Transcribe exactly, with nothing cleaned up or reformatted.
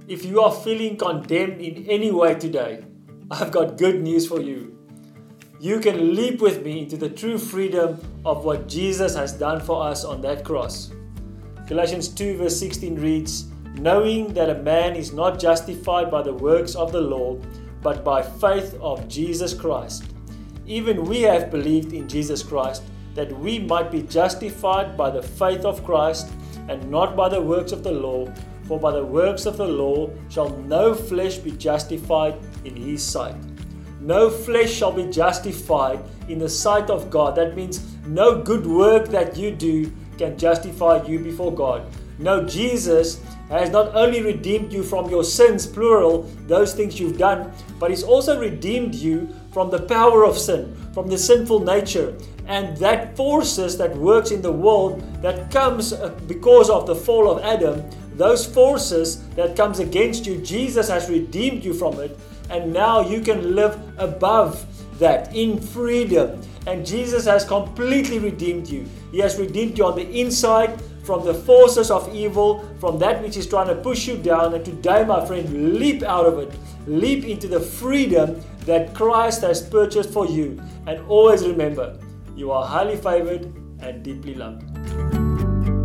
If you are feeling condemned in any way today, I've got good news for you. You can leap with me into the true freedom of what Jesus has done for us on that cross. Galatians two verse sixteen reads, knowing that a man is not justified by the works of the law, but by faith of Jesus Christ. Even we have believed in Jesus Christ, that we might be justified by the faith of Christ, and not by the works of the law. For by the works of the law shall no flesh be justified in his sight. No flesh shall be justified in the sight of God. That means no good work that you do can justify you before God. No, Jesus has not only redeemed you from your sins, plural, those things you've done, but He's also redeemed you from the power of sin, from the sinful nature, and that forces that works in the world that comes because of the fall of Adam. Those forces that comes against you, Jesus has redeemed you from it, and now you can live above that in freedom. And Jesus has completely redeemed you. He has redeemed you on the inside from the forces of evil, from that which is trying to push you down. And today, my friend, leap out of it. Leap into the freedom that Christ has purchased for you. And always remember, you are highly favored and deeply loved.